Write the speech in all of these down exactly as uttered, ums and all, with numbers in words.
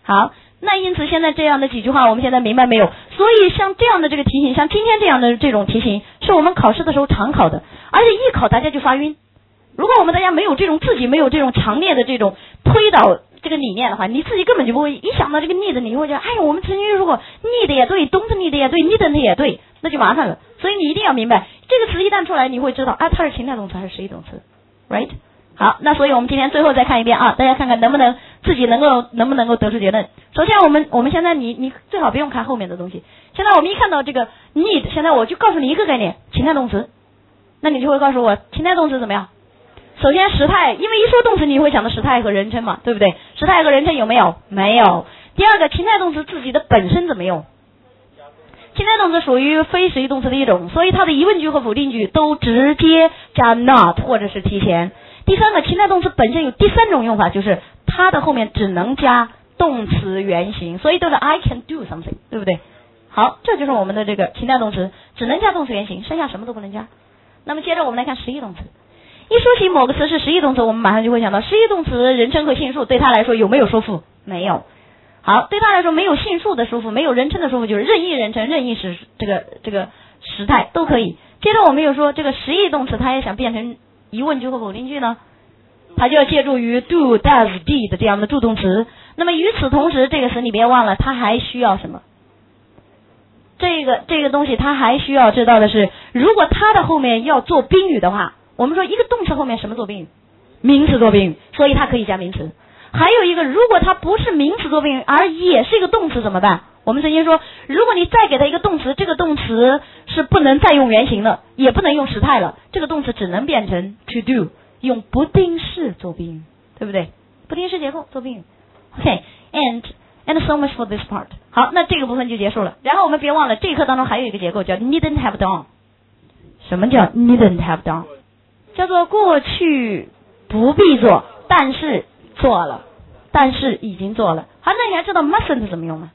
好，那因此现在这样的几句话我们现在明白没有？所以像这样的这个题型，像今天这样的这种题型，是我们考试的时候常考的，而且一考大家就发晕。如果我们大家没有这种自己没有这种强烈的这种推导这个理念的话，你自己根本就不会一想到这个 need， 你会觉得哎呀，我们曾经如果 need 也对 don't need 也对 needn't 也对，那就麻烦了。所以你一定要明白这个词一旦出来，你会知道啊，它是情态动词还是实义动词 ，right？ 好，那所以我们今天最后再看一遍啊，大家看看能不能自己能够能不能够得出结论。首先我们我们现在你你最好不用看后面的东西。现在我们一看到这个 need， 现在我就告诉你一个概念，情态动词，那你就会告诉我情态动词怎么样？首先时态，因为一说动词你会想到时态和人称嘛，对不对？时态和人称有没有？没有。第二个，情态动词自己的本身怎么用？情态动词属于非实义动词的一种，所以它的疑问句和否定句都直接加 not 或者是提前。第三个，情态动词本身有第三种用法，就是它的后面只能加动词原形，所以都是 I can do something， 对不对？好，这就是我们的这个情态动词，只能加动词原形，剩下什么都不能加。那么接着我们来看实义动词。一说起某个词是实义动词，我们马上就会想到实义动词人称和性数对他来说有没有说服？没有。好，对他来说没有性数的说服，没有人称的说服，就是任意人称、任意时这个这个时态都可以。接着我们又说这个实义动词，它也想变成疑问句或否定句呢，它就要借助于 do、does、did 这样的助动词。那么与此同时，这个词你别忘了，它还需要什么？这个这个东西它还需要知道的是，如果它的后面要做宾语的话，我们说一个动词后面什么做宾语？名词做宾语，所以它可以加名词。还有一个，如果它不是名词做宾语，而也是一个动词怎么办？我们曾经说，如果你再给它一个动词，这个动词是不能再用原形了，也不能用时态了，这个动词只能变成 to do， 用不定式做宾语，对不对？不定式结构做宾语。OK， and and so much for this part。好，那这个部分就结束了。然后我们别忘了，这一课当中还有一个结构叫 needn't have done。什么叫 needn't have done？叫做过去不必做，但是做了，但是已经做了。好，那你还知道 mustn't 怎么用吗？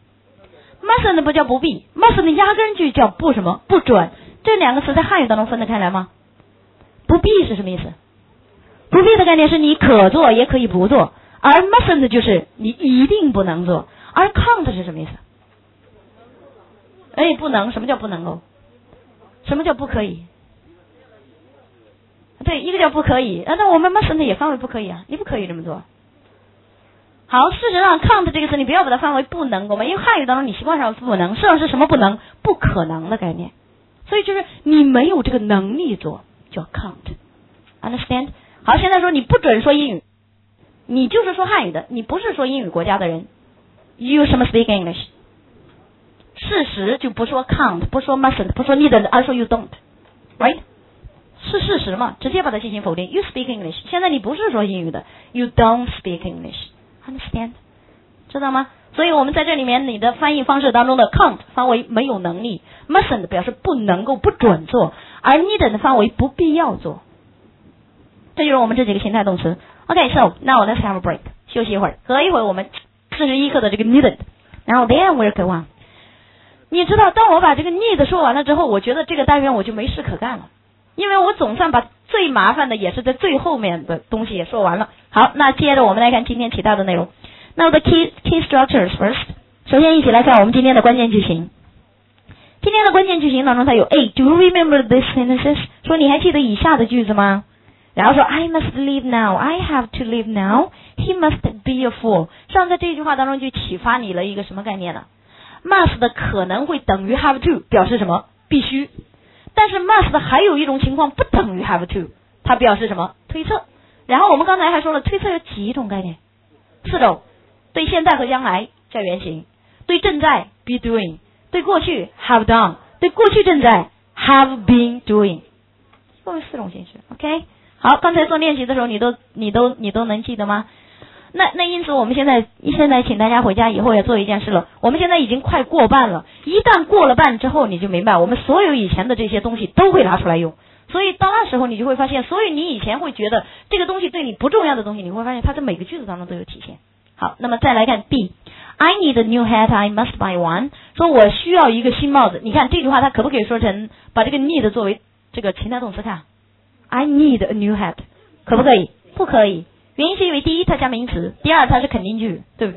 mustn't 不叫不必， mustn't 压根就叫不什么不准。这两个词在汉语当中分得开来吗？不必是什么意思？不必的概念是你可做也可以不做，而 mustn't 就是你一定不能做。而 can't 是什么意思？哎，不能。什么叫不能够？什么叫不可以？对，一个叫不可以，啊，那我们 mustn't 也翻为不可以啊，你不可以这么做。好，事实上 can't 这个词你不要把它翻为不能够嘛，因为汉语当中你习惯上不能，实际上是什么不能？不可能的概念。所以就是你没有这个能力做，叫 can't。understand？ 好，现在说你不准说英语，你就是说汉语的，你不是说英语国家的人 ，you 什么 speak English？ 事实就不说 can't， 不说 mustn't， 不说 needn't， 而说 you don't，right？是事实嘛，直接把它进行否定。You speak English， 现在你不是说英语的 ，You don't speak English，understand？ 知道吗？所以我们在这里面，你的翻译方式当中的 can't 翻为没有能力 ，mustn't 表示不能够、不准做，而 needn't 翻为不必要做。这就是我们这几个形态动词。OK，so now let's have a break， 休息一会儿，隔一会儿我们四十一课的这个 needn't， 然后 then we'll go on。你知道，当我把这个 need 说完了之后，我觉得这个单元我就没事可干了。因为我总算把最麻烦的也是在最后面的东西也说完了。好，那接着我们来看今天其他的内容。那 the key key structures first， 首先一起来看我们今天的关键句型。今天的关键句型当中它有 A do you remember this sentences， 说你还记得以下的句子吗？然后说 I must leave now， I have to leave now， he must be a fool。 上在这句话当中就启发你了一个什么概念呢？ must 的可能会等于 have to， 表示什么？必须。但是 must 还有一种情况不等于 have to， 它表示什么？推测。然后我们刚才还说了，推测有几种概念？四种。对现在和将来叫原形，对正在 be doing， 对过去 have done， 对过去正在 have been doing， 一共有四种形式。OK， 好，刚才做练习的时候，你都你都你都能记得吗？那那因此我们现在现在请大家回家以后要做一件事了，我们现在已经快过半了，一旦过了半之后，你就明白我们所有以前的这些东西都会拿出来用，所以到那时候你就会发现，所以你以前会觉得这个东西对你不重要的东西，你会发现它在每个句子当中都有体现。好，那么再来看 B， I need a new hat, I must buy one， 说我需要一个新帽子。你看这句话它可不可以说成把这个 need 作为这个情态动词看？ I need a new hat， 可不可以？不可以。原因是因为第一它加名词，第二它是肯定句，对不对？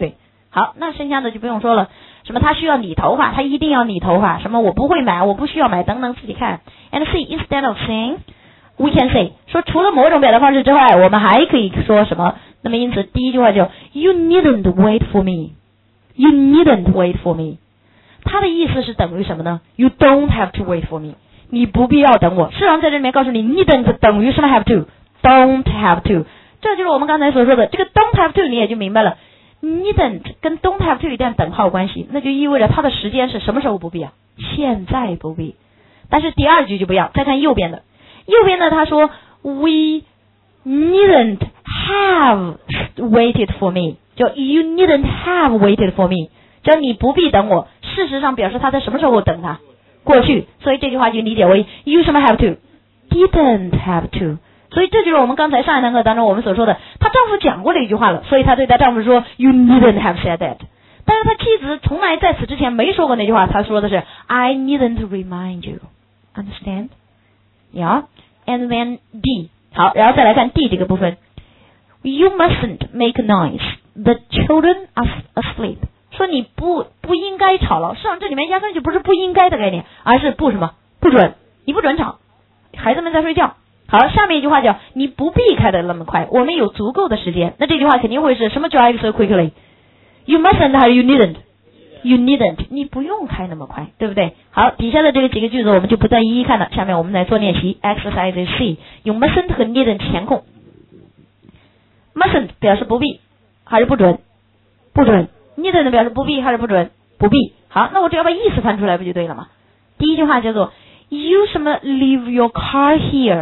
好，那剩下的就不用说了，什么他需要理头发，他一定要理头发，什么我不会买，我不需要买等等，自己看。And see instead of saying we can say 说除了某种表达方式之外，我们还可以说什么？那么因此第一句话就 You needn't wait for me. You needn't wait for me. 它的意思是等于什么呢？ You don't have to wait for me. 你不必要等我。市场在这里面告诉你 needn't 等于什么 have to don't have to， 这就是我们刚才所说的这个 don't have to 你也就明白了。needn't 跟 don't have to 一旦等号关系，那就意味着它的时间是什么时候不必啊？现在不必。但是第二句就不要，再看右边的，右边的他说 We needn't have waited for me， 就 You needn't have waited for me， 就你不必等我。事实上表示他在什么时候等他？过去。所以这句话就理解为 You 什么 have to didn't have to。所以这就是我们刚才上一堂课当中我们所说的，她丈夫讲过这一句话了，所以她对她丈夫说 You needn't have said that。 但是她妻子从来在此之前没说过那句话，她说的是 I needn't remind you。 Understand? Yeah. And then D。 好，然后再来看 D 这个部分， You mustn't make noise. The children are asleep。 说你不不应该吵了，实际上这里面压根就不是不应该的概念，而是不什么不准，你不准吵，孩子们在睡觉。好，下面一句话叫你不必开得那么快，我们有足够的时间。那这句话肯定会是什么 drive so quickly？ You mustn't 还是 you needn't？ You needn't， 你不用开那么快，对不对？好，底下的这个几个句子我们就不再一一看了，下面我们来做练习。Exercise C， 用 mustn't 和 needn't 填空。mustn't 表示不必还是不准？不准。needn't 表示不必还是不准？不必。好，那我只要把意思翻出来不就对了吗？第一句话叫做 You 什么 leave your car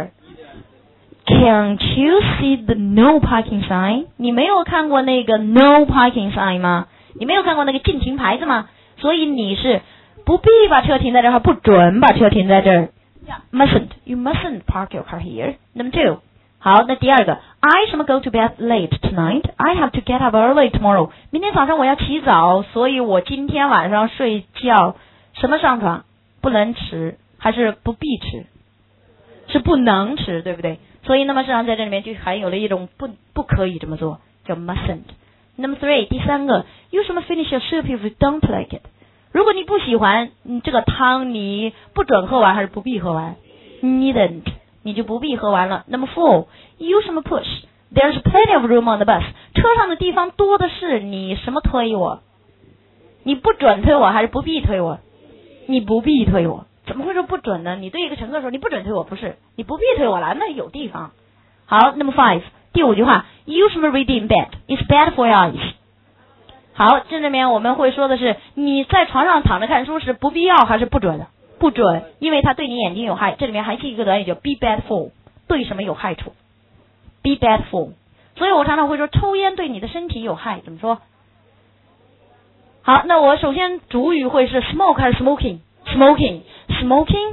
here。Can't you see the no parking sign？ 你没有看过那个 no parking sign 吗？你没有看过那个禁停牌子吗？所以你是不必把车停在这儿，不准把车停在这儿。Mustn't you mustn't park your car here。 Number two。 好，那第二个 I 什么 go to bed late tonight。 I have to get up early tomorrow。 明天早上我要起早，所以我今天晚上睡觉什么上床？不能迟还是不必迟？是不能迟，对不对？所以那么实际上在这里面就含有了一种不不可以这么做，叫 mustn't。 Number three， 第三个 You 什么 finish your soup if you don't like it。 如果你不喜欢你这个汤，你不准喝完还是不必喝完？ Needn't， 你就不必喝完了。 Number four， You 什么 push There's plenty of room on the bus。 车上的地方多的是，你什么推我？你不准推我还是不必推我？你不必推我。怎么会说不准呢？你对一个乘客说你不准推我，不是，你不必推我了，那有地方。好 ，Number five， 第五句话 ，You 什么 read in bed It's bad for your eyes。 好，这里面我们会说的是你在床上躺着看书是不必要还是不准的？不准，因为它对你眼睛有害。这里面还是一个短语叫 be bad for， 对什么有害处 ？be bad for。所以我常常会说抽烟对你的身体有害，怎么说？好，那我首先主语会是 smoke 还是 smoking？Smoking, smoking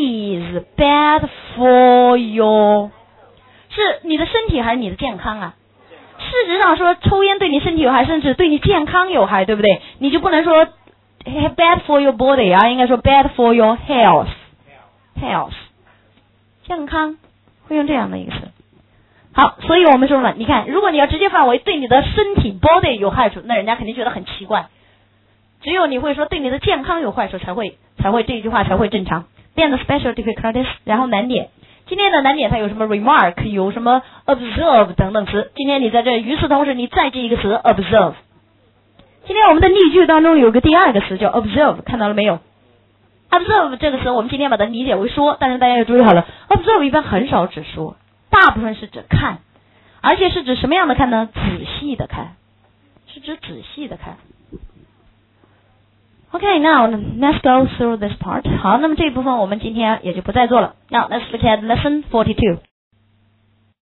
is bad for your， 是你的身体还是你的健康啊？事实上说抽烟对你身体有害，甚至对你健康有害，对不对？你就不能说 bad for your body 啊，应该说 bad for your health， health， 健康会用这样的一个词。好，所以我们说了，你看，如果你要直接范围对你的身体 body 有害处，那人家肯定觉得很奇怪。只有你会说对你的健康有坏处才会才会这句话才会正常。练的 special difficulties， 然后难点。今天的难点它有什么 remark， 有什么 observe 等等词。今天你在这与此同时你再记一个词 observe。今天我们的例句当中有个第二个词叫 observe， 看到了没有？ observe 这个词我们今天把它理解为说，但是大家要注意好了， observe 一般很少指说，大部分是指看，而且是指什么样的看呢？仔细的看，是指仔细的看。Okay, now let's go through this part. 好，那么这一部分我们今天也就不再做了。Now let's look at lesson forty-two.